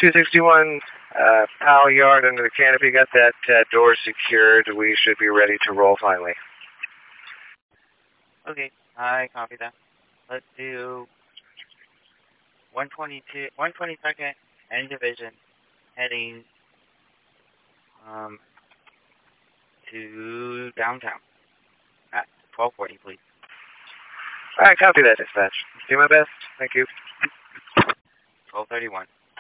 261, Powell Yard under the canopy. Got that door secured. We should be ready to roll finally. Okay, I copy that. Let's do 122nd N Division heading to downtown at 1240, please. All right, copy that, dispatch. Do my best. Thank you. 1231.